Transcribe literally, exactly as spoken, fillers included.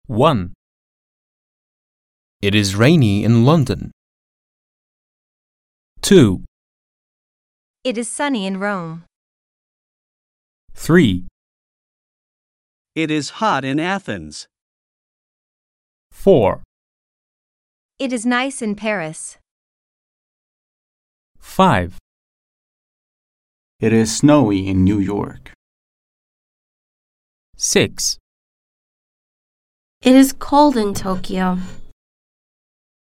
one. It is rainy in London. two. It is sunny in Rome. three. It is hot in Athens. four. It is nice in Paris. five. It is snowy in New York. six. It is cold in Tokyo.